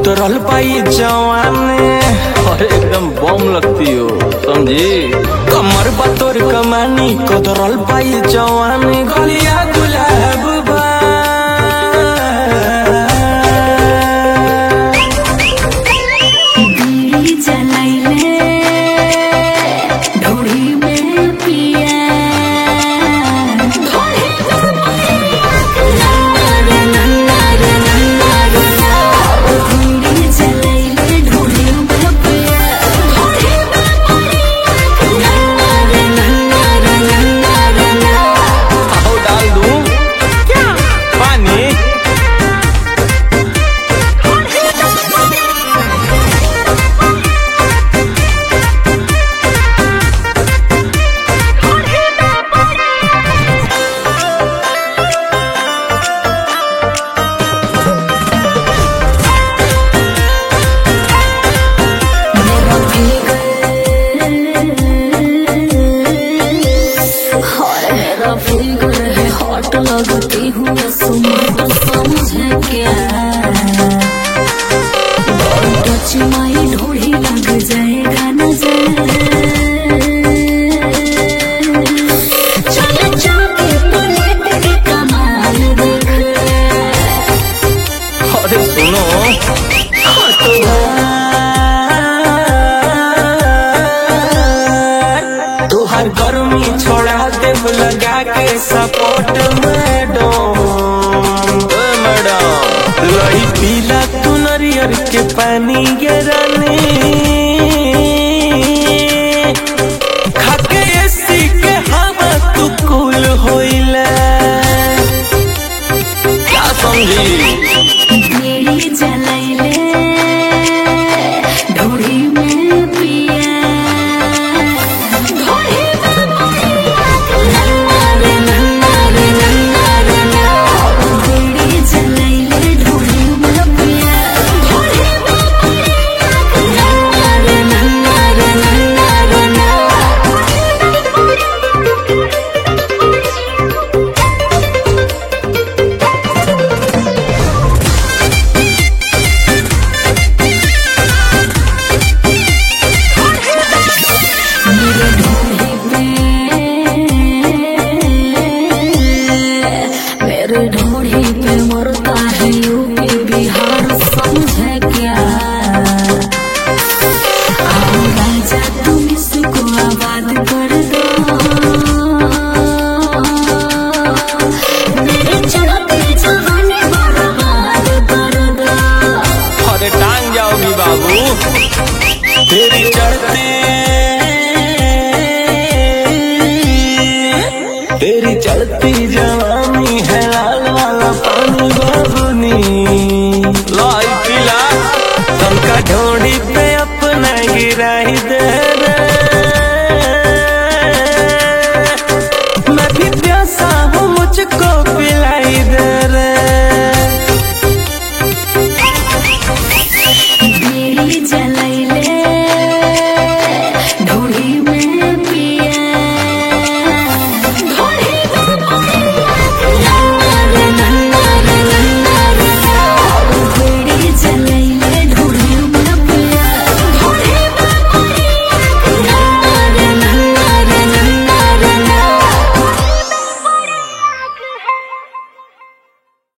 कुतरल पाई जवाने और एकदम बम लगती हो समझी। कमर बतोर कमानी कुतरल पाई जवाने गलिया गुलाब बा लगती हूँ समझे क्या टच माई ढोली लग जाएगा नजर चले जाके पलट के कमाल देख। अरे सुनो तुहार गर्मी छोड़ा देव लगा के सपोर्ट मैडम लई पीला तू नरियर के पानी गिरानी खाके एसी के हवा तू कूल होइला क्या समझी। बीड़ी जलाइले ढोली में पिया ढोली पे मरता है यूपी बिहार समझे क्या आओ राजा तुम इसको आबाद कर दो मेरे चढ़ते जवानी बर्बाद कर दो। अरे टांग जाओगी बाबू तेरी चढ़ती